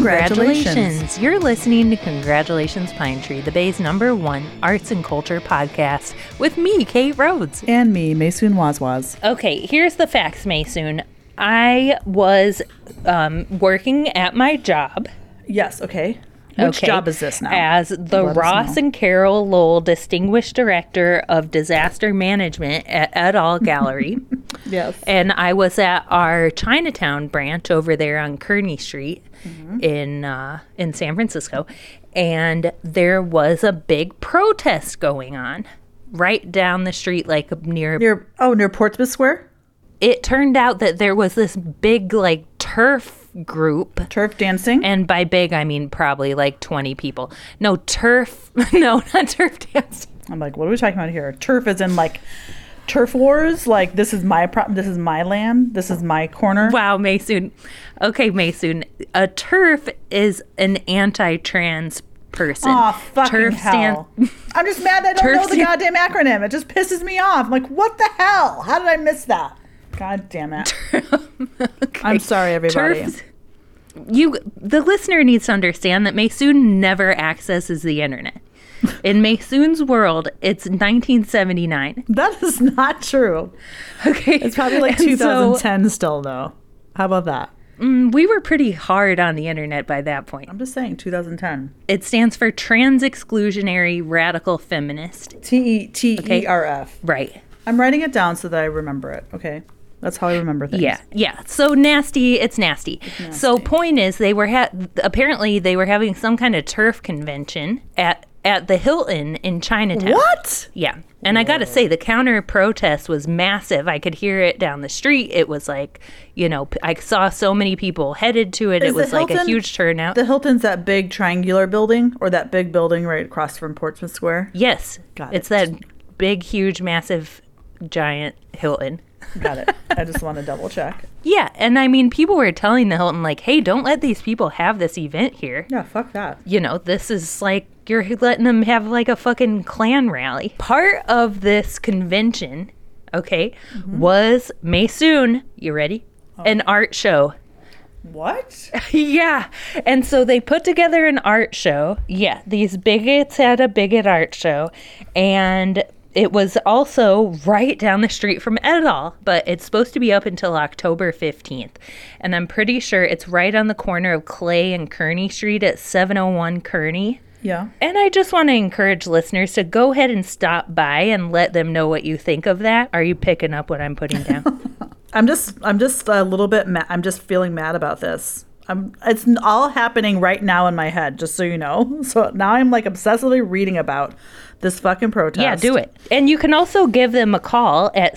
Congratulations. You're listening to Congratulations Pine Tree, the Bay's #1 arts and culture podcast with me, Kate Rhodes. And me, Maysoon Wazwaz. Okay, here's the facts, Maysoon. I was working at my job. Yes, okay. Which job is this now? As the Ross and Carol Lowell Distinguished Director of Disaster Management at et al. Gallery. Yes. And I was at our Chinatown branch over there on Kearny Street in San Francisco. And there was a big protest going on right down the street, like near Portsmouth Square? It turned out that there was this big, like, turf group. Turf dancing? And by big, I mean probably like 20 people. No, turf. No, not turf dancing. I'm like, what are we talking about here? Turf is in, like, turf wars? Like, this is my this is my land? This is my corner? Wow, Maysoon. Okay, Maysoon. A turf is an anti-trans person. Oh, fucking hell. I'm just mad that I don't know the goddamn acronym. It just pisses me off. I'm like, what the hell? How did I miss that? God damn it. Okay. I'm sorry, everybody. The listener needs to understand that Maysoon never accesses the internet. In Maysoon's world, it's 1979. That is not true. Okay. It's probably like 2010 still, though. How about that? We were pretty hard on the internet by that point. I'm just saying, 2010. It stands for Trans Exclusionary Radical Feminist. TERF. Right. I'm writing it down so that I remember it, okay? That's how I remember things. Yeah. So nasty, it's nasty. So point is, they were apparently they were having some kind of turf convention at the Hilton in Chinatown. What? Yeah. And I got to say, the counter protest was massive. I could hear it down the street. It was like, I saw so many people headed to it. It was like a huge turnout. The Hilton's that big triangular building, or that big building right across from Portsmouth Square? Yes. Got it. It's that big, huge, massive, giant Hilton. Got it. I just want to double check. Yeah, and I mean, people were telling the Hilton, like, hey, don't let these people have this event here. Yeah, fuck that. This is like, you're letting them have like a fucking Klan rally. Part of this convention, was Maysoon, you ready? An art show. What? Yeah. And so they put together an art show. Yeah, these bigots had a bigot art show, and it was also right down the street from et al., but it's supposed to be up until October 15th. And I'm pretty sure it's right on the corner of Clay and Kearny Street at 701 Kearny. Yeah. And I just want to encourage listeners to go ahead and stop by and let them know what you think of that. Are you picking up what I'm putting down? I'm just a little bit mad. I'm just feeling mad about this. It's all happening right now in my head, just so you know. So now I'm like obsessively reading about this fucking protest. Yeah, do it. And you can also give them a call at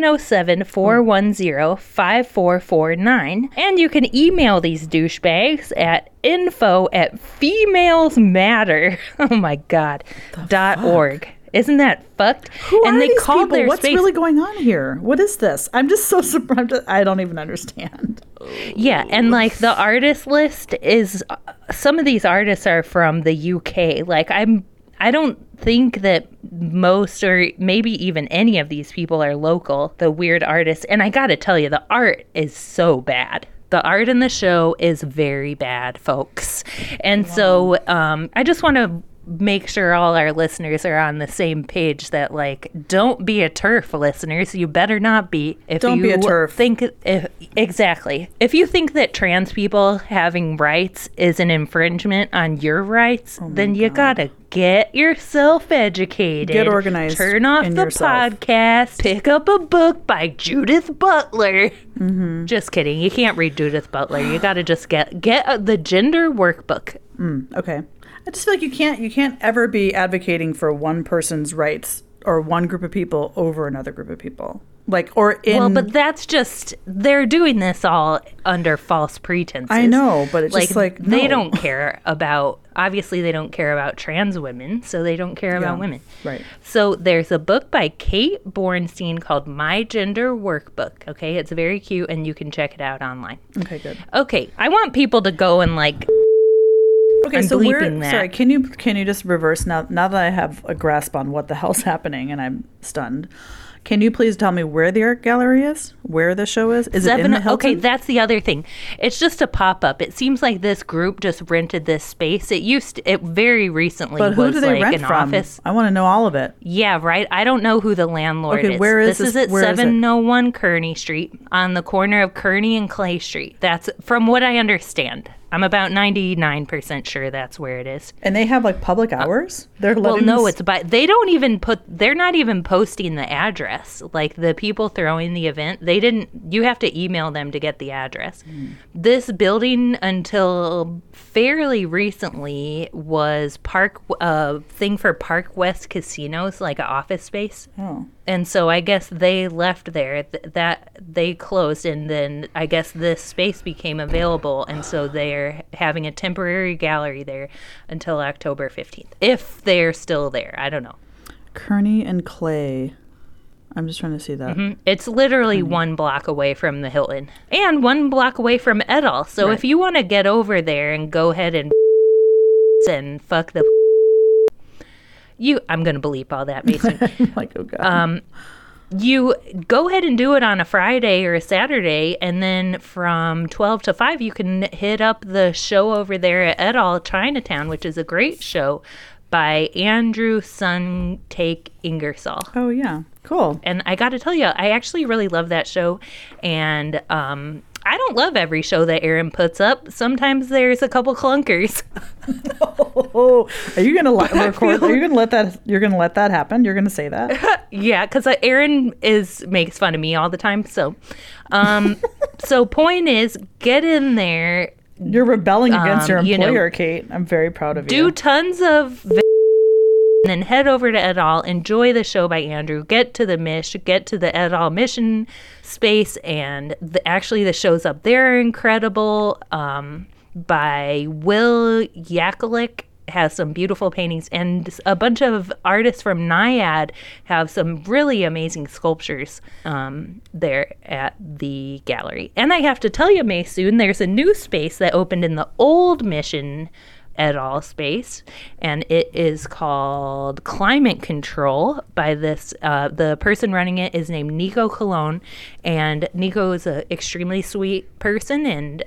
707-410-5449. And you can email these douchebags at info@femalesmatter. Oh my God. .org. Isn't that fucked? Who are these people? What's really going on here? What is this? I'm just so surprised. I don't even understand. Yeah, and like the artist list is, some of these artists are from the UK. Like I don't think that most or maybe even any of these people are local, the weird artists. And I got to tell you, the art is so bad. The art in the show is very bad, folks. And so I just want to make sure all our listeners are on the same page that, like, don't be a turf, listeners. You better not be. Don't be a turf. Exactly. If you think that trans people having rights is an infringement on your rights, then you gotta get yourself educated. Get organized. Turn off the podcast. Pick up a book by Judith Butler. Mm-hmm. Just kidding. You can't read Judith Butler. You gotta just get the gender workbook. Okay. I just feel like you can't ever be advocating for one person's rights or one group of people over another group of people. Well, but that's just, they're doing this all under false pretenses. I know, but it's just like, no. They don't care about, obviously they don't care about trans women, so they don't care about women. Right. So there's a book by Kate Bornstein called My Gender Workbook. Okay, it's very cute and you can check it out online. Okay, good. Okay, I want people to go and like... Okay, so sorry, can you just reverse now that I have a grasp on what the hell's happening and I'm stunned? Can you please tell me where the art gallery is? Where the show is? Is it in the Hilton? Okay, that's the other thing. It's just a pop-up. It seems like this group just rented this space. It very recently But who was do they like rent an from? office. I want to know all of it. Yeah, right. I don't know who the landlord Okay, is. where is this? this? Is at Where is it? 701 Kearney Street on the corner of Kearney and Clay Street. That's from what I understand. I'm about 99% sure that's where it is. And they have like public hours? They're Well, letting no, this- it's but they don't even they're not even posting the address. Like the people throwing the event, you have to email them to get the address. This building until fairly recently was thing for Park West casinos, like an office space. Oh. And so I guess they left there, that they closed, and then I guess this space became available, and so they're having a temporary gallery there until October 15th. If they're still there, I don't know. Kearney and Clay. I'm just trying to see that. It's literally 1 block away from the Hilton and 1 block away from Edall. So if you want to get over there and go ahead and fuck the I'm going to bleep all that, Mason. Like, oh God. You go ahead and do it on a Friday or a Saturday, and then from 12 to 5, you can hit up the show over there at Edall Chinatown, which is a great show by Andrew Suntake Ingersoll. Oh, yeah. Cool. And I got to tell you, I actually really love that show. And I don't love every show that Aaron puts up. Sometimes there's a couple clunkers. Oh, are you gonna record? Are you gonna let that? You're gonna let that happen? You're gonna say that? Yeah, because Aaron makes fun of me all the time. So, so point is, get in there. You're rebelling against your you know, employer, Kate. I'm very proud of Do you. tons of and then head over to Edall, enjoy the show by Andrew, get to the Edall Mission space, and actually the shows up there are incredible. By Will Yakulik has some beautiful paintings, and a bunch of artists from Naiad have some really amazing sculptures there at the gallery. And I have to tell you, Maysoon, there's a new space that opened in the old Mission Edall space, and it is called Climate Control by the person running it is named Nico Cologne, and Nico is an extremely sweet person, and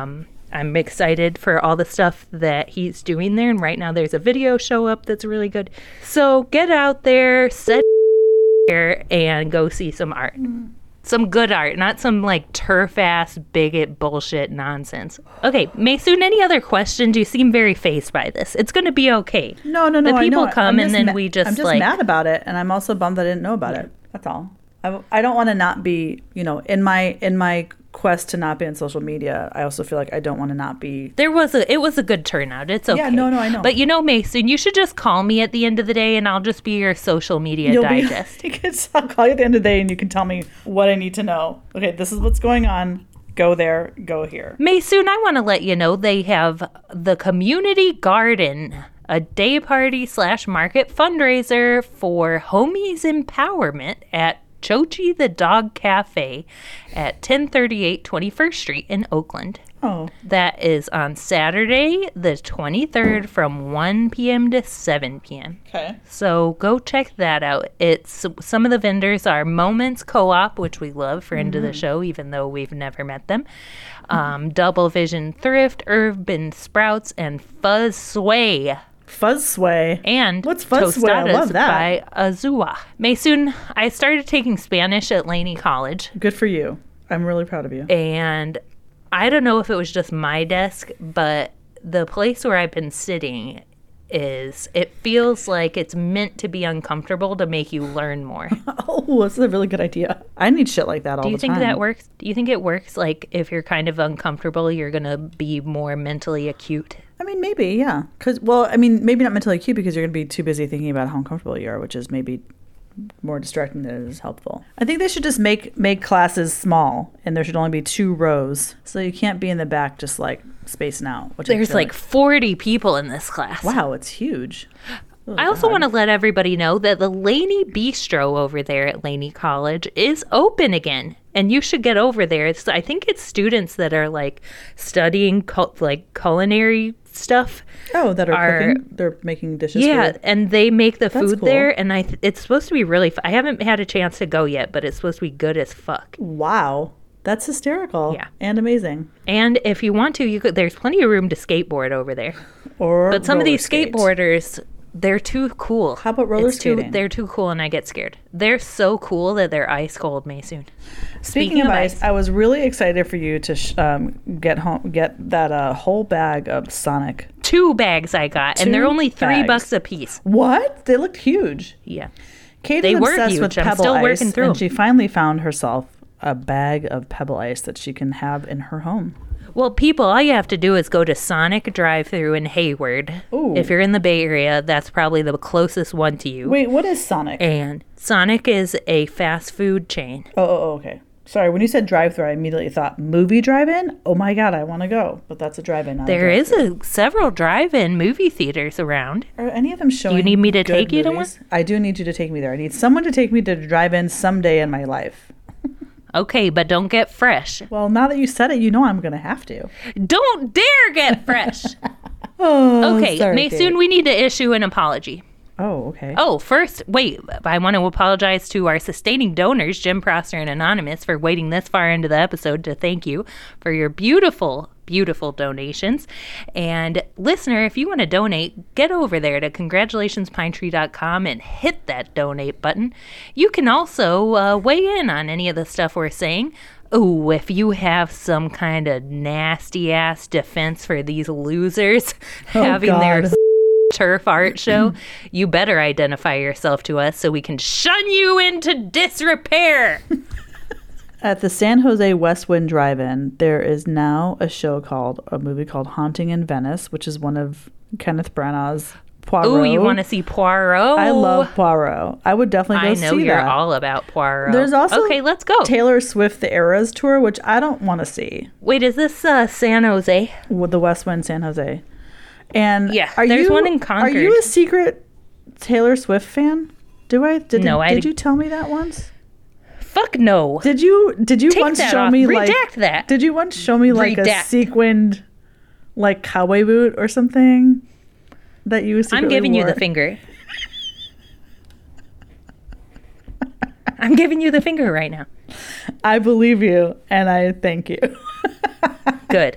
I'm excited for all the stuff that he's doing there. And right now there's a video show up that's really good. So get out there, set there, and go see some art. Some good art, not some like turf-ass bigot bullshit nonsense. Okay, Maysoon, any other questions? You seem very phased by this. It's going to be okay. No. The people I know. come and then we just I'm just like... mad about it, and I'm also bummed I didn't know about it. That's all. I don't want to not be, in my quest to not be on social media. I also feel like I don't want to not be. It was a good turnout. It's okay. Yeah, no, I know. But Mason, you should just call me at the end of the day, and I'll just be your social media digest. I'll call you at the end of the day, and you can tell me what I need to know. Okay, this is what's going on. Go there. Go here. Maysoon, I want to let you know they have the Community Garden, a day party / market fundraiser for homies empowerment at Chochi the Dog Cafe at 1038 21st Street in Oakland. Oh. That is on Saturday, the 23rd from 1 p.m. to 7 p.m. Okay. So go check that out. Some of the vendors are Moments Co-op, which we love, friend of the show, even though we've never met them. Double Vision Thrift, Urban Sprouts, and Fuzz Sway. Fuzz Sway. And what's Fuzz Sway? I love that. By Azua. Maysoon, I started taking Spanish at Laney College. Good for you. I'm really proud of you. And I don't know if it was just my desk, but the place where I've been sitting it feels like it's meant to be uncomfortable to make you learn more. Oh, that's a really good idea. I need shit like that all the time. Do you think that works? Do you think it works? Like if you're kind of uncomfortable, you're going to be more mentally acute? I mean, maybe, yeah. Maybe not mentally acute because you're going to be too busy thinking about how uncomfortable you are, which is maybe more distracting than it is helpful. I think they should just make classes small, and there should only be 2 rows, so you can't be in the back just like spacing out. There's like 40 people in this class. Wow, it's huge. Oh, I also want to let everybody know that the Laney Bistro over there at Laney College is open again, and you should get over there. I think it's students that are like studying culinary stuff. Oh, that are cooking? They're making dishes Yeah, for and they make the food cool. there, and it's supposed to be really I haven't had a chance to go yet, but it's supposed to be good as fuck. Wow. That's hysterical. Yeah. And amazing. And if you want to, there's plenty of room to skateboard over there. But some of these skateboarders, they're too cool. How about roller skating? They're too cool, and I get scared. They're so cool that they're ice cold, Maysoon. Speaking of ice, I was really excited for you to get that whole bag of Sonic. 2 bags I got, and they're only $3 a piece. What? They looked huge. Yeah. Katie's obsessed huge. with I'm Pebble still Ice, working through and them. she finally found herself a bag of Pebble Ice that she can have in her home. Well, people, all you have to do is go to Sonic drive-thru in Hayward. Ooh. If you're in the Bay Area, that's probably the closest one to you. Wait, what is Sonic? And Sonic is a fast food chain. Oh, okay. Sorry, when you said drive-thru, I immediately thought movie drive-in. Oh my god, I want to go, but that's a drive-in. Not There a is several drive-in movie theaters around. Are any of them showing? Do you need me to good take you to movies? I do need you to take me there. I need someone to take me to drive-in someday in my life. Okay, but don't get fresh. Well, now that you said it, you know I'm going to have to. Don't dare get fresh. Oh, Okay, sorry, Maysoon, Kate. we need to issue an apology. Oh, okay. Oh, first, wait, I want to apologize to our sustaining donors, Jim Prosser and Anonymous, for waiting this far into the episode to thank you for your beautiful, beautiful donations. And listener, if you want to donate, get over there to congratulationspinetree.com and hit that donate button. You can also weigh in on any of the stuff we're saying. Oh, if you have some kind of nasty ass defense for these losers having their God. turf art show, you better identify yourself to us so we can shun you into disrepair. At the San Jose Westwind Drive-In, there is now a movie called Haunting in Venice, which is one of Kenneth Branagh's Poirot. Oh, you want to see Poirot? I love Poirot. I would definitely go see that. I know you're all about Poirot. There's also okay, let's go. Taylor Swift The Eras Tour, which I don't want to see. Wait, is this San Jose? With the Westwind San Jose. And Yeah, there's one in Concord. Are you a secret Taylor Swift fan? Did you tell me that once? Fuck no. Did you Take once that show off. me Redact that. Did you once show me like a Redact. sequined like cowboy boot or something that you secretly I'm giving you wore? the finger. I'm giving you the finger right now. I believe you and I thank you. Good.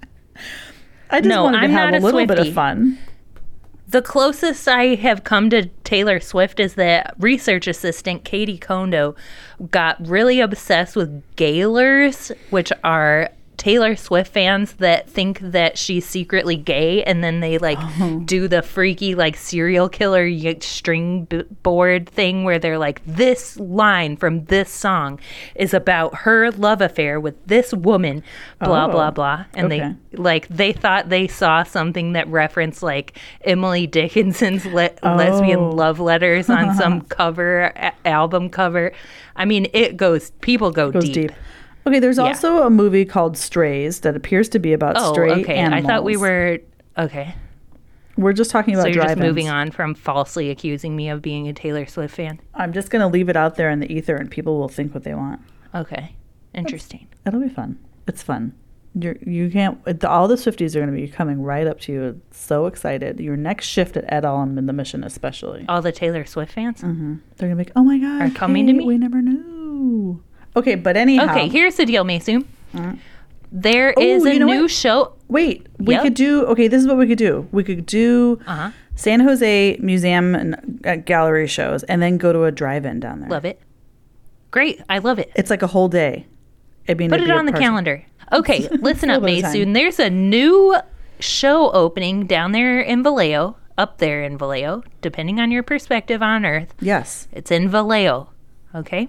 I just No, wanted to I'm have not a a little bit of Swiftie. fun. The closest I have come to Taylor Swift is that research assistant Katie Kondo got really obsessed with Gaylors, which are Taylor Swift fans that think that she's secretly gay, and then they do the freaky serial killer string board thing where they're like, this line from this song is about her love affair with this woman, blah blah blah, and okay. they thought they saw something that referenced Emily Dickinson's lesbian love letters on some album cover. I mean, people go deep. Okay, there's also a movie called Strays that appears to be about stray animals. I thought we were okay. We're just talking about So you're drive-ins. just moving on from falsely accusing me of being a Taylor Swift fan. I'm just going to leave it out there in the ether and people will think what they want. Okay, interesting. It'll be fun. It's fun. You can't. All the Swifties are going to be coming right up to you. So excited. Your next shift at Et al. And in the Mission, especially. All the Taylor Swift fans. Mm-hmm. They're going to be like, "Oh my god, Are coming to me? We never knew." Okay, but anyhow. Okay, here's the deal, Maysoon. There is a new show. Wait, we Yep. could do. Okay, this is what we could do. We could do San Jose Museum and gallery shows, and then go to a drive-in down there. Love it. Great, I love it. It's like a whole day. I mean, Put it'd it be a on the person. calendar. Okay, listen A up, little bit of time. Maysoon. There's a new show opening down there in Vallejo, up there in Vallejo, depending on your perspective on Earth. Yes. It's in Vallejo. Okay.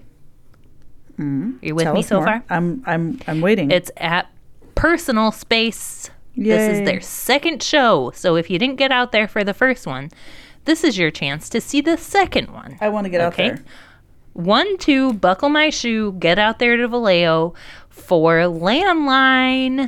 You're with Tell me us so more. far? I'm waiting. It's at Personal Space. This is Yay. their second show. So if you didn't get out there for the first one, this is your chance to see the second one. I want to get out Okay. there. 1, 2, buckle my shoe, get out there to Vallejo for Landline.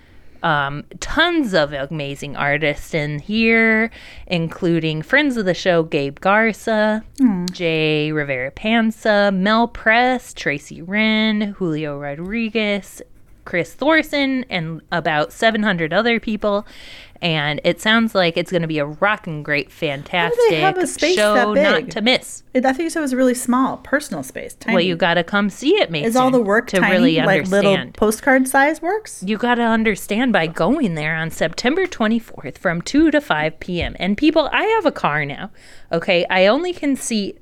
Tons of amazing artists in here, including friends of the show, Gabe Garza, Jay Rivera Panza, Mel Press, Tracy Wren, Julio Rodriguez, Chris Thorson and about 700 other people. And it sounds like it's going to be a rockin' great, fantastic have a space show that not big? to miss. I thought you said it was a really small, personal space. Tiny. Well, you got to come see it, Mason. Is all the work to tiny, really like little understand? postcard size works? You got to understand by going there on September 24th from 2 to 5 p.m. And people, I have a car now. Okay, I only can seat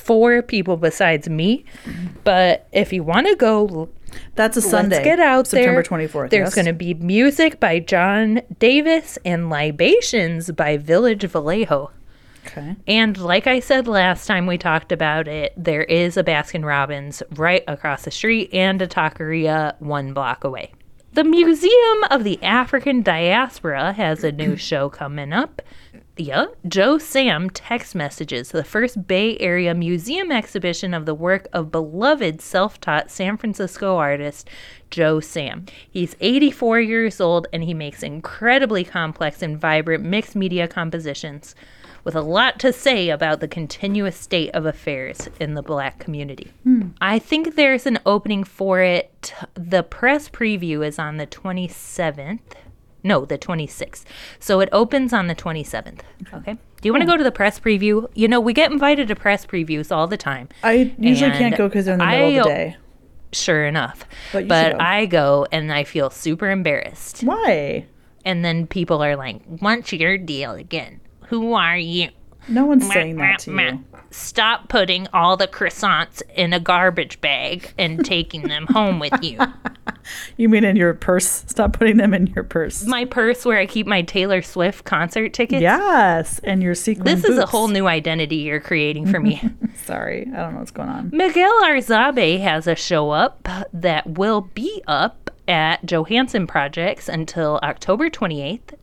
4 people besides me. But if you want to go, That's a Sunday. let's get out September there. 24th. There's yes? going to be music by John Davis and libations by Village Vallejo. Okay. And like I said last time we talked about it, there is a Baskin Robbins right across the street and a taqueria 1 block away. The Museum of the African Diaspora has a new show coming up. Yeah, Joe Sam Text Messages, the first Bay Area museum exhibition of the work of beloved self-taught San Francisco artist Joe Sam. He's 84 years old and he makes incredibly complex and vibrant mixed media compositions with a lot to say about the continuous state of affairs in the Black community. I think there's an opening for it. The press preview is on the 27th. No, the 26th. So it opens on the 27th. Okay. Do you want to go to the press preview? You know, we get invited to press previews all the time. I usually And can't go because they're in the middle of the day. Sure enough. But you But should go. I go and I feel super embarrassed. Why? And then people are like, what's your deal again? Who are you? No one's saying that to you. Stop putting all the croissants in a garbage bag and taking them home with you. You mean in your purse? Stop putting them in your purse. My purse where I keep my Taylor Swift concert tickets. Yes, and your sequin This is a boots. whole new identity you're creating for me. Sorry, I don't know what's going on. Miguel Arzabe has a show up that will be up at Johansson Projects until October 28th.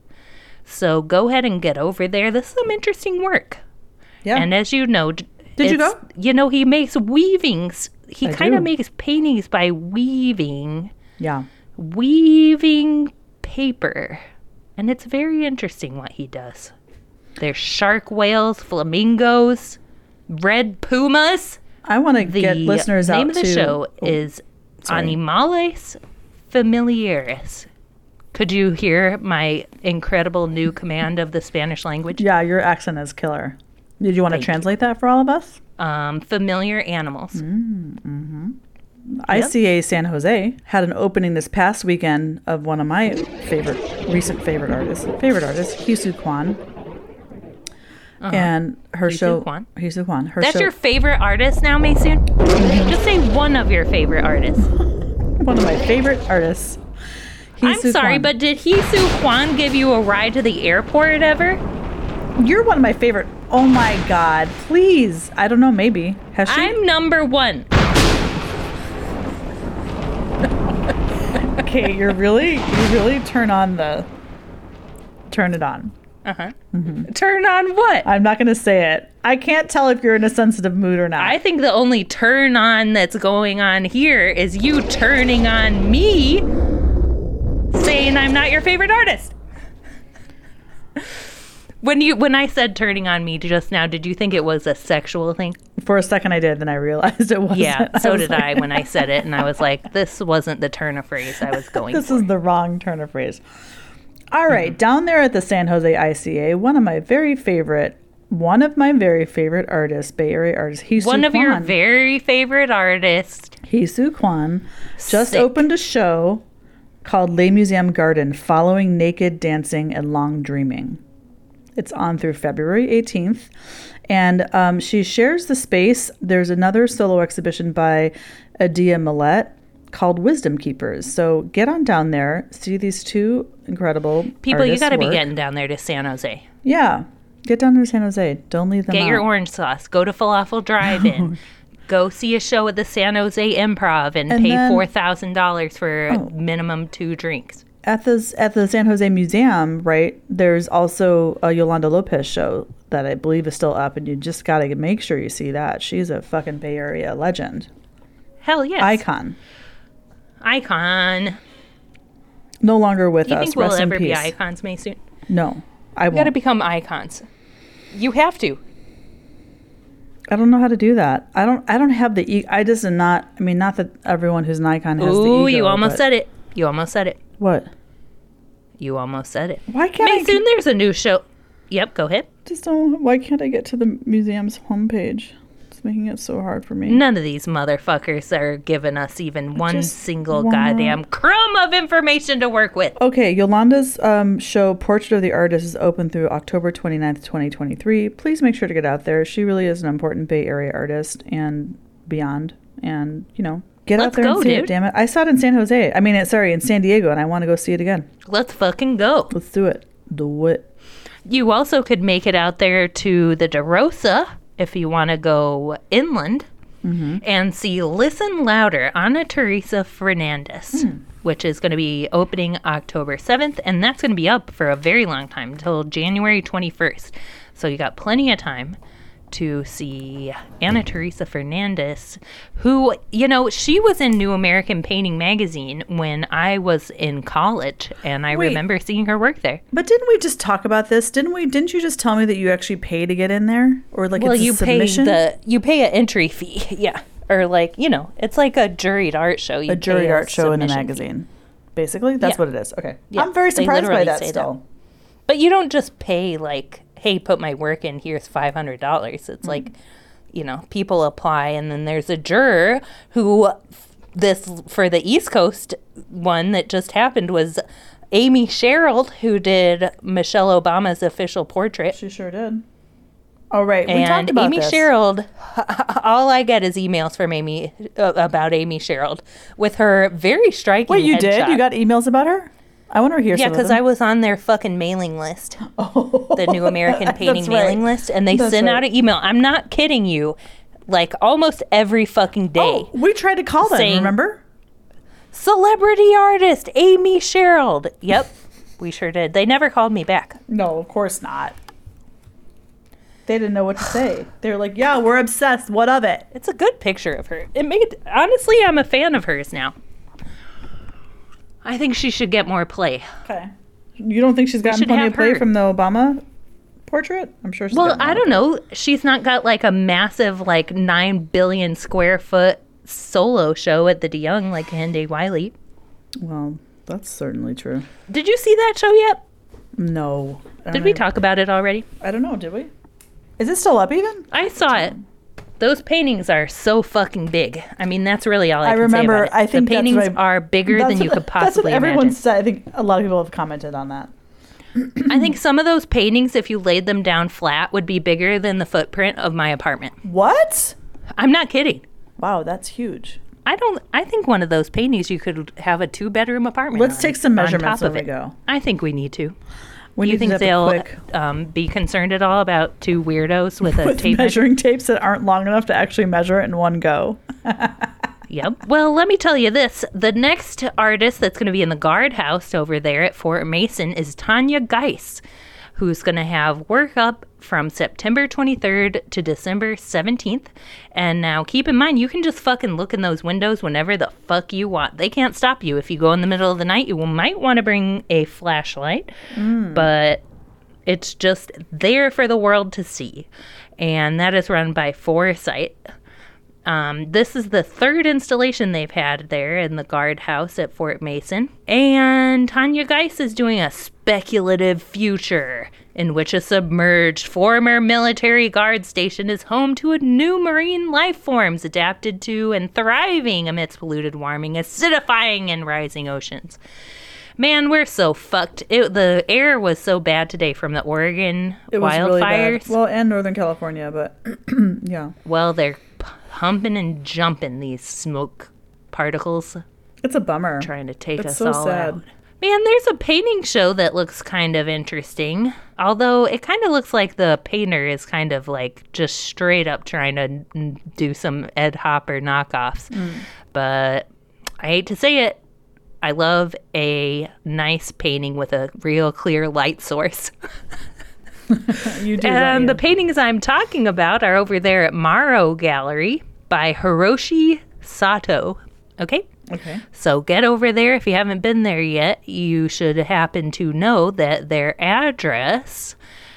So go ahead and get over there. This is some interesting work. Yeah. And as you know, Did you it's- go? You know, he makes weavings. He I kind do. of makes paintings by weaving Yeah. paper. And it's very interesting what he does. There's shark whales, flamingos, red pumas. I want to The get listeners out name of the to show is Animales Familiares. Could you hear my incredible new command of the Spanish language? Yeah, your accent is killer. Did you want to Thank you. translate that for all of us? Familiar animals. ICA San Jose had an opening this past weekend of one of my recent favorite artists, Hisu Kwan. And her Hisu show, Kwan? Hisu Kwan. Her That's show, your favorite artist now, Mason? Just say one of your favorite artists. one of my favorite artists. I'm Hisu sorry, Kwan. but did Hisu Kwan give you a ride to the airport ever? You're one of my favorite. Oh my God! Please, I don't know. Maybe has she? I'm number 1. Okay, you really turn it on. Turn on what? I'm not going to say it. I can't tell if you're in a sensitive mood or not. I think the only turn on that's going on here is you turning on me saying I'm not your favorite artist. When I said turning on me just now, did you think it was a sexual thing? For a second I did, then I realized it wasn't. Yeah, so was did like, I when I said it, and I was like, this wasn't the turn of phrase I was going This for. is the wrong turn of phrase. All right, down there at the San Jose ICA, one of my very favorite artists, Bay Area artists, Hisu One of your Kwan. very favorite artists. Hisu Kwan just Sick. opened a show called Les Museum Garden, Following Naked Dancing and Long Dreaming. It's on through February 18th. And she shares the space. There's another solo exhibition by Adia Millette called Wisdom Keepers. So get on down there, see these two incredible People, you artists got to be work. getting down there to San Jose. Yeah, get down to San Jose. Don't leave them Get out. your orange sauce. Go to Falafel Drive-In. Go see a show at the San Jose Improv and And pay then- $4,000 for minimum 2 drinks. At the San Jose Museum, right, there's also a Yolanda Lopez show that I believe is still up, and you just got to make sure you see that. She's a fucking Bay Area legend. Hell yes. Icon. Icon. No longer with Do you us. think we'll Rest in ever be peace. icons, Mason? No, I You got to won't. become icons. You have to. I don't know how to do that. I don't have the I just am not. I mean, not that everyone who's an icon has the ego. Ooh, you almost but said it. You almost said it. What? You almost said it. Why can't I Mason, there's a new show. Yep, go ahead. why can't I get to the museum's homepage? It's making it so hard for me. None of these motherfuckers are giving us even one just single wanna- goddamn crumb of information to work with. Okay, Yolanda's show Portrait of the Artist is open through October 29th, 2023. Please make sure to get out there. She really is an important Bay Area artist and beyond. And, get out Let's there and go, see dude. it, damn it. I saw it in San Jose. In San Diego, and I want to go see it again. Let's fucking go. Let's do it. Do it. You also could make it out there to the DeRosa if you want to go inland and see Listen Louder, Ana Teresa Fernandez, which is going to be opening October 7th, and that's going to be up for a very long time, until January 21st. So you got plenty of time to see Ana Teresa Fernandez, who, she was in New American Painting magazine when I was in college, and I remember seeing her work there. But didn't we just talk about this? Didn't you just tell me that you actually pay to get in there? Or it's a you submission? you pay an entry fee, yeah. Or it's like a juried art show. You A juried pay art show in a submission magazine. Basically, that's Yeah. what it is. Okay. Yeah, I'm very they surprised by literally that say still. that. But you don't just pay hey, put my work in, here's $500. It's like, people apply, and then there's a juror who, for the East Coast one that just happened was Amy Sherald, who did Michelle Obama's official portrait. She sure did. Oh, right. We And talked about Amy this. Sherald, all I get is emails from Amy about Amy Sherald with her very striking Wait, you did? headshot. You got emails about her? I want to hear Yeah, some of because them. I was on their fucking mailing list, the New American Painting That's right. mailing list, and they That's send right. out an email. I'm not kidding you, almost every fucking day. Oh, we tried to call them, Saying- remember? Celebrity artist Amy Sherald. Yep, we sure did. They never called me back. No, of course not. They didn't know what to say. They were like, yeah, we're obsessed. What of it? It's a good picture of her. Honestly, I'm a fan of hers now. I think she should get more play. Okay. You don't think she's gotten should plenty have of play her. from the Obama portrait? I'm sure she's Well, gotten a lot I of don't play. know. She's not got a massive 9 billion square foot solo show at the DeYoung like Hendy Wiley. Well, that's certainly true. Did you see that show yet? No. Did we talk about it already? I don't know, did we? Is it still up even? I saw it. Those paintings are so fucking big. I mean, that's really all I can remember, say about it. I think the that's paintings what I- are bigger than you could That's what possibly everyone imagine. said. I think a lot of people have commented on that. I think some of those paintings, if you laid them down flat, would be bigger than the footprint of my apartment. What? I'm not kidding. Wow, that's huge. I think one of those paintings you could have a 2-bedroom apartment. Let's on- take some on measurements top of when we it. go. I think we need to. We You need think to have a they'll quick be concerned at all about 2 weirdos with a with tape measure? measuring tapes that aren't long enough to actually measure it in one go. Yep. Well, let me tell you this. The next artist that's going to be in the guardhouse over there at Fort Mason is Tanya Geis, who's going to have work up from September 23rd to December 17th. And now keep in mind, you can just fucking look in those windows whenever the fuck you want. They can't stop you. If you go in the middle of the night, you might want to bring a flashlight, but it's just there for the world to see. And that is run by Foresight. This is the 3rd installation they've had there in the guardhouse at Fort Mason. And Tanya Geis is doing a speculative future in which a submerged former military guard station is home to a new marine life forms adapted to and thriving amidst polluted, warming, acidifying, and rising oceans. Man, we're so fucked. The air was so bad today from the Oregon It was really wildfires. bad. Well, and Northern California, but yeah. Well, they're humping and jumping, these smoke particles, It's a bummer. trying to take It's us so all sad. out. Man, there's a painting show that looks kind of interesting. Although it kind of looks like the painter is kind of just straight up trying to do some Ed Hopper knockoffs. But I hate to say it, I love a nice painting with a real clear light source. You do. And the don't you? paintings I'm talking about are over there at Maro Gallery by Hiroshi Sato. Okay? Okay. So get over there. If you haven't been there yet, you should happen to know that their address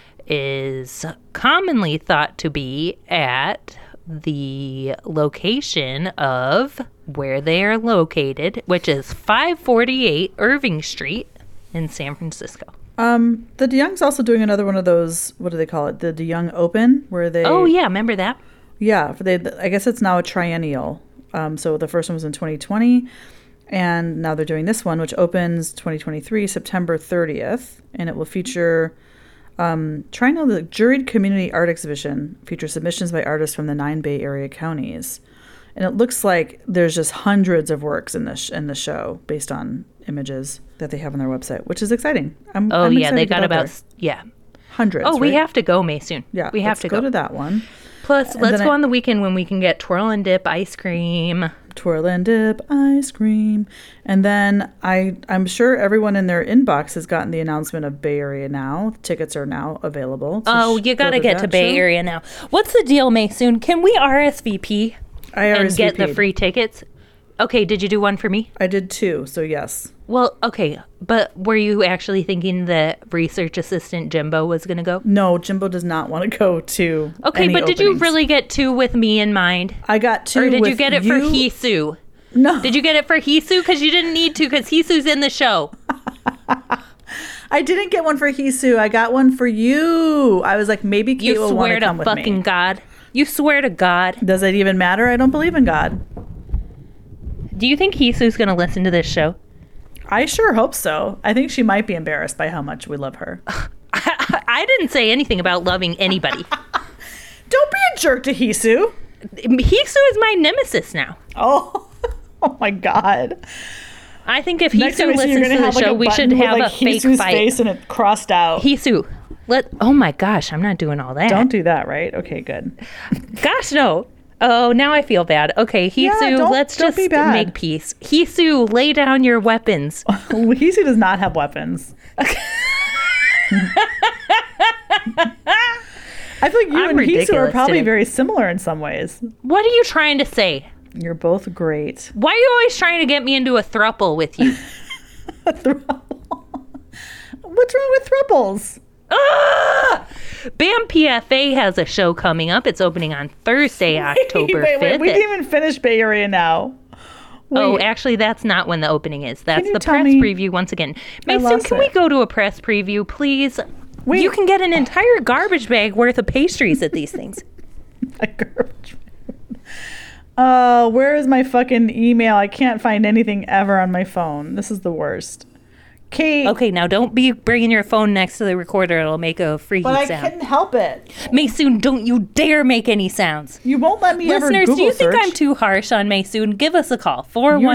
is commonly thought to be at the location of where they are located, which is 548 Irving Street in San Francisco. The DeYoung's also doing another one of those, what do they call it? The DeYoung Open, where they... Oh, yeah, remember that? Yeah, I guess it's now a triennial. So the first one was in 2020, and now they're doing this one, which opens 2023, September 30th, and it will feature... Triennial, the juried community art exhibition, features submissions by artists from the 9 Bay Area counties. And it looks like there's just hundreds of works in the show based on images that they have on their website, which is exciting. I'm excited they to get got out about there. Hundreds. Oh, we right? have to go, May soon. Yeah, we have to go to that one. Plus, let's go on the weekend when we can get twirl and dip ice cream. Twirl and dip ice cream. And then I'm sure everyone in their inbox has gotten the announcement of Bay Area Now. Tickets are now available. You got to get to Bay Area Now. What's the deal, May soon? Can we RSVP? And get the free tickets? Okay, did you do one for me? I did 2, so yes. Well, okay, but were you actually thinking that research assistant Jimbo was going to go? No, Jimbo does not want to go to Okay, but did you really get 2 with me in mind? I got 2 with you. Or did you get it for Hisu? No. Did you get it for Hisu? Because you didn't need to, because Hisu's in the show. I didn't get one for Hisu. I got one for you. I was like, maybe Kate will want to come with me. You swear to fucking God. You swear to God. Does it even matter? I don't believe in God. Do you think Hisu's going to listen to this show? I sure hope so. I think she might be embarrassed by how much we love her. I didn't say anything about loving anybody. Don't be a jerk to Hisu. Hisu is my nemesis now. Oh my God. I think if Hisu listens to the show, we should have a fake Hisu's fight. Face and it crossed out. Hisu, oh my gosh, I'm not doing all that. Don't do that, right? Okay, good. Gosh, no. Oh, now I feel bad. Okay, Hisu, let's just make peace. Hisu, lay down your weapons. Hisu does not have weapons. I feel like you and Hisu are probably very similar in some ways. What are you trying to say? You're both great. Why are you always trying to get me into a throuple with you? A throuple? What's wrong with throuples? BAM PFA has a show coming up. It's opening on Thursday, October 5th. We didn't even finish Bay Area Now. Oh, actually, that's not when the opening is. That's the press preview once again. Mason, can we go to a press preview, please? You can get an entire garbage bag worth of pastries at these things. A garbage bag. Where is my fucking email? I can't find anything ever on my phone. This is the worst. Kate. Okay, now don't be bringing your phone next to the recorder. It'll make a freaky sound. But I couldn't help it. Maysoon, don't you dare make any sounds. You won't let me ever Google Listeners, do you search? think I'm too harsh on Maysoon? Give us a call.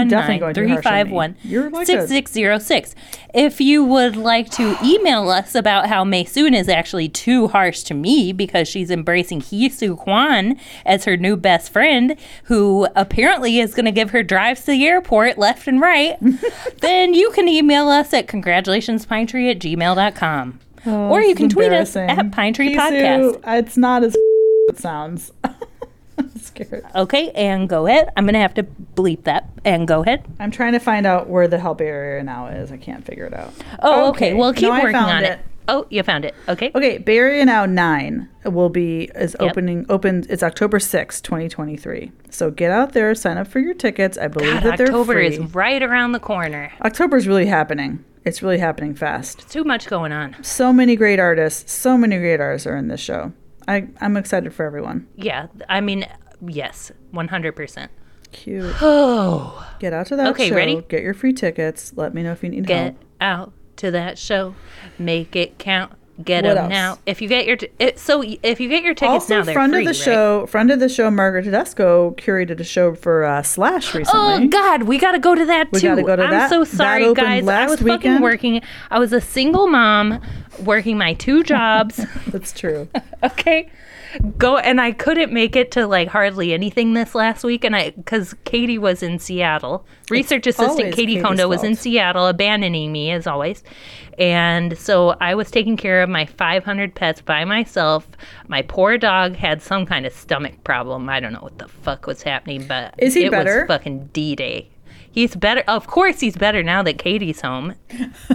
419-351-6606. If you would like to email us about how Maysoon is actually too harsh to me because she's embracing Hisu Kwan as her new best friend, who apparently is going to give her drives to the airport left and right, then you can email us at congratulationspinetree@gmail.com. Or you can tweet us at Pine Tree Podcast. It's not as it sounds. I'm scared. Okay, and go ahead. I'm going to have to bleep that. And go ahead. I'm trying to find out where the help area now is. I can't figure it out. Oh, okay. Well, keep working on it. Oh, you found it. Okay. Okay, Bay Area Now 9 is open. It's October 6th, 2023. So get out there, sign up for your tickets. I believe that they're free. October is right around the corner. October is really happening. It's really happening fast. Too much going on. So many great artists. So many great artists are in this show. I'm excited for everyone. Yeah, I mean, yes, 100%. Cute. Oh. Get out to that show. Okay, ready? Get your free tickets. Let me know if you need help. Get out to that show. Make it count. Get them now. If you get your tickets now, they're free, friend of the show, Margaret Tedesco curated a show for Slash recently. Oh God, we got to go to that too. We got to go to that. I'm so sorry, guys. I was fucking working. I was a single mom working my 2 jobs. That's true. Okay. And I couldn't make it to like hardly anything this last week, and because Katie was in Seattle. Research assistant Katie Kondo was in Seattle, abandoning me as always, and so I was taking care of my 500 pets by myself. My poor dog had some kind of stomach problem. I don't know what the fuck was happening, but is he better? It was fucking D-Day. He's better. Of course, he's better now that Katie's home.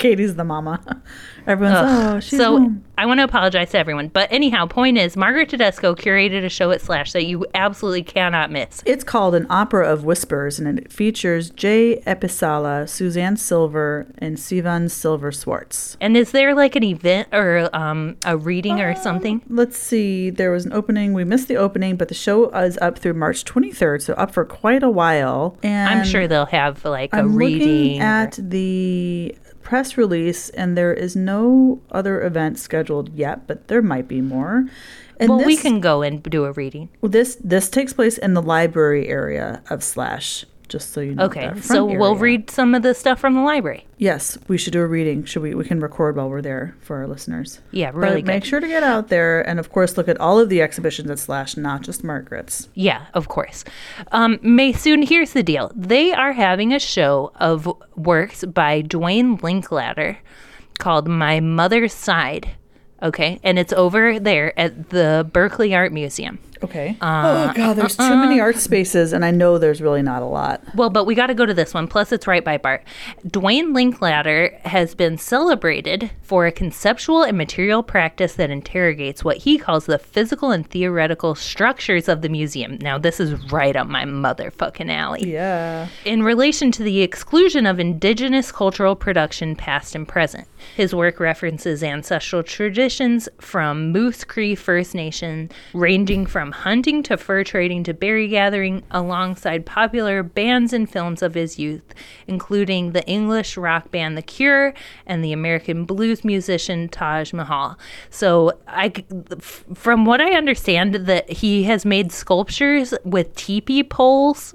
Katie's the mama. Everyone's, oh, she's so home. I want to apologize to everyone. But anyhow, point is, Margaret Tedesco curated a show at Slash that you absolutely cannot miss. It's called An Opera of Whispers, and it features Jay Episala, Suzanne Silver, and Sivan Silver Swartz. And is there like an event or a reading or something? Let's see. There was an opening. We missed the opening, but the show is up through March 23rd, so up for quite a while. And I'm sure they'll have like a I'm reading. looking at the press release, and there is no other event scheduled yet, but there might be more. And well, we this- can go and do a reading. This takes place in the library area of Slash, just so you know. Okay, that front so we'll area. read some of the stuff from the library. Yes, we should do a reading. Should we? We can record while we're there for our listeners. Yeah, really But make good. sure to get out there and, of course, look at all of the exhibitions at Slash, not just Margaret's. Yeah, of course. Maysoon, here's the deal. They are having a show of works by Dwayne Linklater called My Mother's Side. Okay, and it's over there at the Berkeley Art Museum. Okay. Oh, God, there's too many art spaces, and I know there's really not a lot. Well, but we got to go to this one. Plus, it's right by Bart. Dwayne Linklater has been celebrated for a conceptual and material practice that interrogates what he calls the physical and theoretical structures of the museum. Now, this is right up my motherfucking alley. Yeah. In relation to the exclusion of indigenous cultural production, past and present. His work references ancestral traditions from Moose Cree First Nation, ranging from hunting to fur trading to berry gathering, alongside popular bands and films of his youth, including the English rock band The Cure and the American blues musician Taj Mahal. So, from what I understand, that he has made sculptures with teepee poles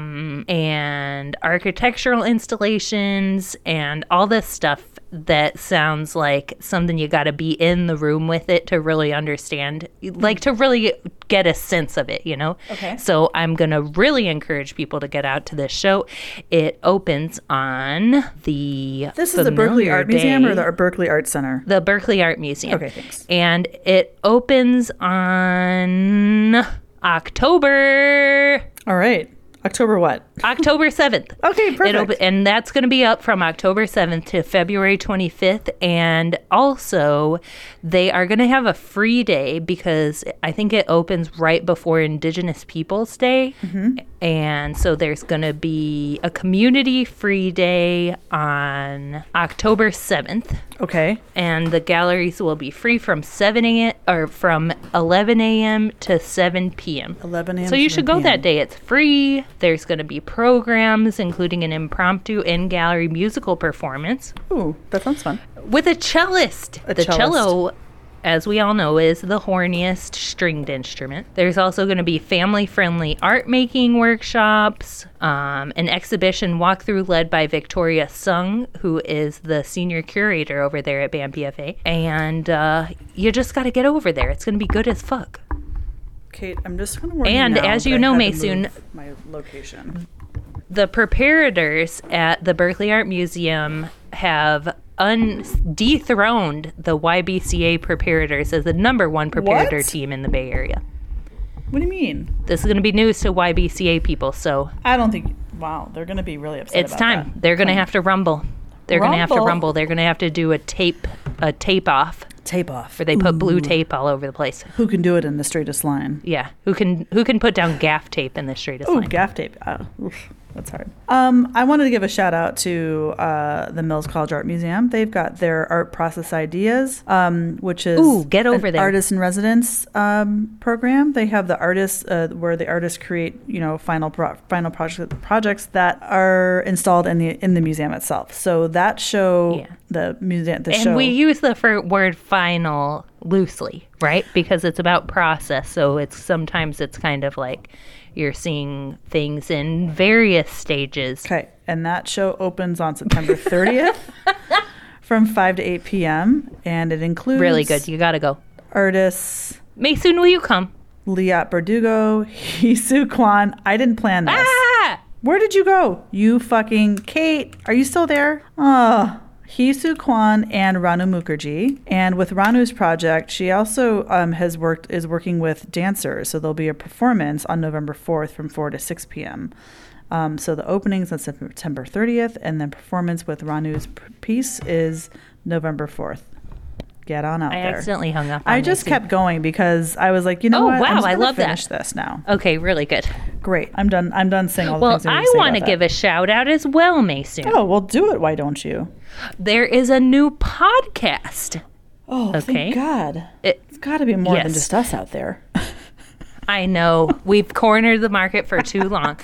and architectural installations and all this stuff that sounds like something you got to be in the room with it to really understand, like to really get a sense of it, you know? Okay. So I'm going to really encourage people to get out to this show. It opens on the This is the Berkeley Art Museum or day- the Berkeley Art Center? the Berkeley Art Museum. Okay, thanks. And it opens on October All right. October what? October 7th. Okay, perfect. And that's going to be up from October 7th to February 25th. And also, they are going to have a free day because I think it opens right before Indigenous Peoples Day. Mm-hmm. And so there's going to be a community free day on October 7th. Okay. And the galleries will be free from 7 a.m. or from 11 a.m. to 7 p.m. 11 a.m. So you to should 7 go that p.m. day. It's free. There's going to be programs, including an impromptu in-gallery musical performance Ooh, that sounds fun. with a cellist. A The cellist. cello, as we all know, is the horniest stringed instrument. There's also going to be family-friendly art-making workshops, an exhibition walkthrough led by Victoria Sung, who is the senior curator over there at BAM-PFA. And you just got to get over there. It's going to be good as fuck. Kate, I'm just going to warn And you now as that you I know, had to Maysoon, move my location. The preparators at the Berkeley Art Museum have dethroned the YBCA preparators as the number one preparator What? team in the Bay Area. What do you mean? This is going to be news to YBCA people, so I don't think. Wow, they're going to be really upset. it's about time. that. They're going to have to rumble. They're going to have to Rumble? rumble. They're going to have to do a tape off Tape off. where they put blue tape all over the place. Who can do it in the straightest line? Yeah, who can put down gaff tape in the straightest Oh, line? gaff tape. Oof, that's hard. I wanted to give a shout out to the Mills College Art Museum. They've got their art process ideas, which is Ooh, get over an there. artist in residence program. They have the artists where the artists create, final projects that are installed in the museum itself. So that show, Yeah. the And show. we use the word final loosely, right? Because it's about process. So sometimes it's kind of like you're seeing things in various stages. Okay, and that show opens on September 30th from 5 to 8 p.m. and it includes Really good. You got to go. artists Maysoon, will you come? Liat Verdugo, Hisu Kwan. I didn't plan this. Ah! Where did you go? You fucking Kate. Are you still there? Hisu Kwan and Ranu Mukherjee. And with Ranu's project, she also is working with dancers. So there'll be a performance on November 4th from 4 to 6 p.m. So the opening's on September 30th, and then performance with Ranu's piece is November 4th. Get on out there. I accidentally hung up on I just kept going because I was like, you know what? Wow, I love finish this now. Okay, really good. Great. I'm done saying all the things I need to say. Well, I want to give a shout out as well, Mason. Oh, well, do it. Why don't you? There is a new podcast. Oh, okay. Thank God. It's got to be more than just us out there. I know. We've cornered the market for too long.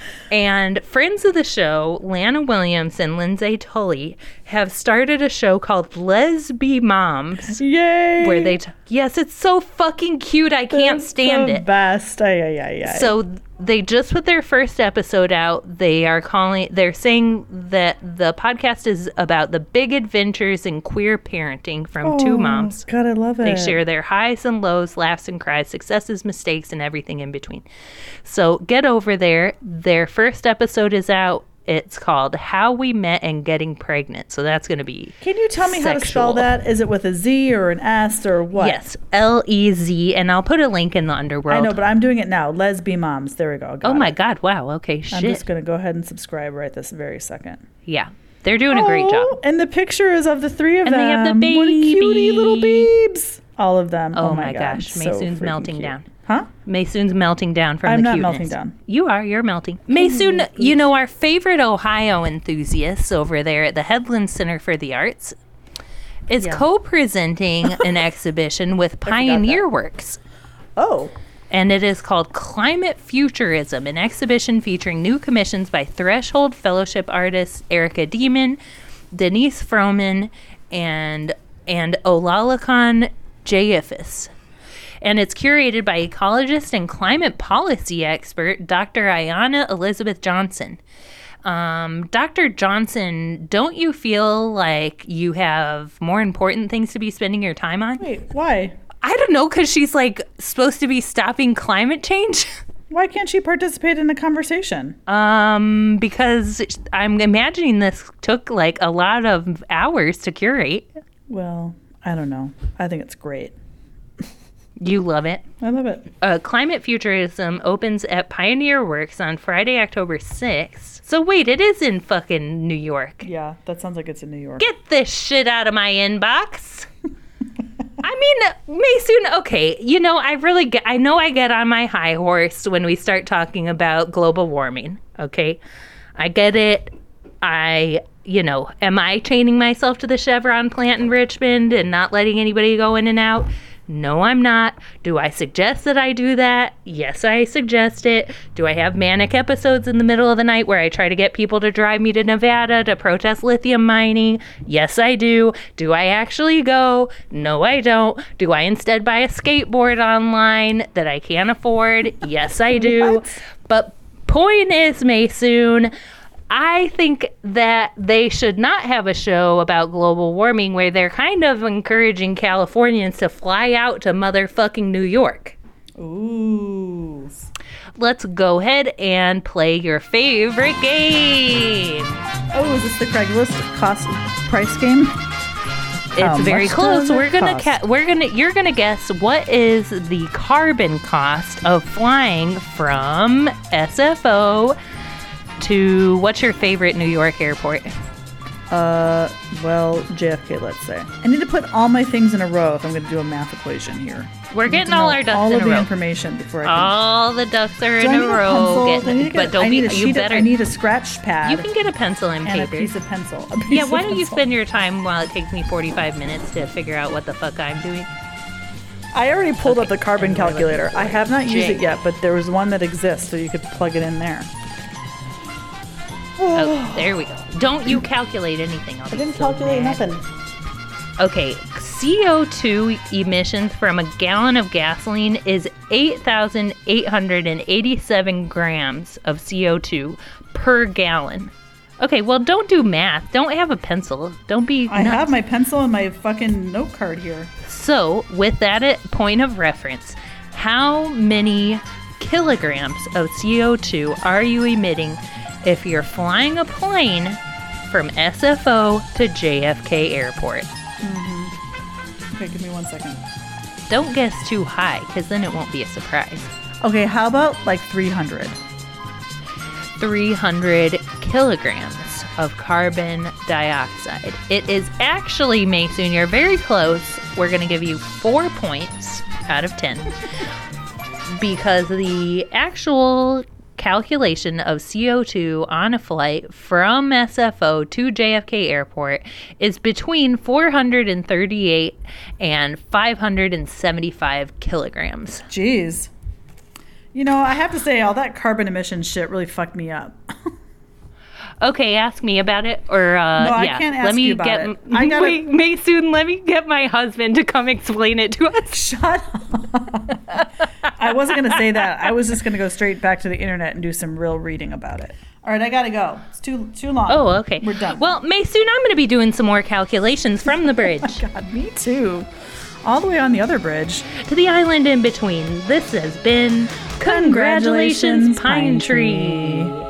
And friends of the show, Lana Williams and Lindsay Tully, have started a show called Lesbi Moms. Yay! Where they yes, it's so fucking cute. I can't stand it. Best. So they just put their first episode out. They're saying that the podcast is about the big adventures in queer parenting from two moms. God, I love it. They share their highs and lows, laughs and cries, successes, mistakes, and everything in between. So get over there. Their first episode is out. It's called How We Met and Getting Pregnant. So that's going to be Can you tell me how to spell that? Is it with a Z or an S or what? Yes, Lez. And I'll put a link in the underworld. I know, but I'm doing it now. Lesbi Moms. There we go. Oh my God. Wow. Okay. I'm just going to go ahead and subscribe right this very second. Yeah. They're doing a great job. And the pictures of the three of them. And they have the baby. What cutie little babes. All of them. Oh my gosh. Maysoon's melting cute. down. Huh? Maysoon's melting down from I'm the not cuteness. melting down. You are. You're melting. Maysoon, you know, our favorite Ohio enthusiasts over there at the Headland Center for the Arts is co-presenting an exhibition with Pioneer Works. Oh. And it is called Climate Futurism, an exhibition featuring new commissions by Threshold Fellowship artists Erica Demon, Denise Froman, and Olalekan Jayefis. And it's curated by ecologist and climate policy expert Dr. Ayanna Elizabeth Johnson. Dr. Johnson, don't you feel like you have more important things to be spending your time on? Wait, why? I don't know, because she's like supposed to be stopping climate change. Why can't she participate in the conversation? Because I'm imagining this took like a lot of hours to curate. Well, I don't know. I think it's great. You love it. I love it. Climate Futurism opens at Pioneer Works on Friday, October 6th. So wait, it is in fucking New York. Yeah, that sounds like it's in New York. Get this shit out of my inbox. I mean, Maysoon, okay, you know, I know I get on my high horse when we start talking about global warming, okay? I get it. Am I chaining myself to the Chevron plant in Richmond and not letting anybody go in and out? No, I'm not. Do I suggest that I do that? Yes, I suggest it. Do I have manic episodes in the middle of the night where I try to get people to drive me to Nevada to protest lithium mining? Yes, I do. Do I actually go? No, I don't. Do I instead buy a skateboard online that I can't afford? Yes, I do. What? But point is, Maysoon, I think that they should not have a show about global warming where they're kind of encouraging Californians to fly out to motherfucking New York. Ooh. Let's go ahead and play your favorite game. Oh, is this the Craigslist price game? It's very close. You're gonna guess what is the carbon cost of flying from SFO to what's your favorite New York airport? Well, JFK, let's say. I need to put all my things in a row if I'm going to do a math equation here. We're getting all our ducks in a row. All of the information before I can. All the ducks are in a row. I need a scratch pad. You can get a pencil and paper. And a piece of pencil. Why don't you spend your time while it takes me 45 minutes to figure out what the fuck I'm doing? I already pulled up the carbon calculator. I have not used it yet, but there was one that exists, so you could plug it in there. Oh, there we go. Don't you calculate anything. I didn't calculate nothing. Okay, CO2 emissions from a gallon of gasoline is 8,887 grams of CO2 per gallon. Okay, well, don't do math. Don't have a pencil. Don't be nuts. I have my pencil and my fucking note card here. So, with that at point of reference, how many kilograms of CO2 are you emitting if you're flying a plane from SFO to JFK Airport? Mm-hmm. Okay, give me 1 second. Don't guess too high, because then it won't be a surprise. Okay, how about like 300? 300 kilograms of carbon dioxide. It is actually, Mason, you're very close. We're going to give you 4 points out of 10 because the actual calculation of CO2 on a flight from SFO to JFK Airport is between 438 and 575 kilograms. Jeez. You know, I have to say, all that carbon emission shit really fucked me up. Okay, ask me about it, or no, I can't ask you about it. Wait, Maysoon, let me get my husband to come explain it to us. Shut up. I wasn't going to say that. I was just going to go straight back to the internet and do some real reading about it. All right, I got to go. It's too long. Oh, okay. We're done. Well, Maysoon, I'm going to be doing some more calculations from the bridge. Oh my God, me too. All the way on the other bridge. To the island in between. This has been Congratulations, Pine Tree.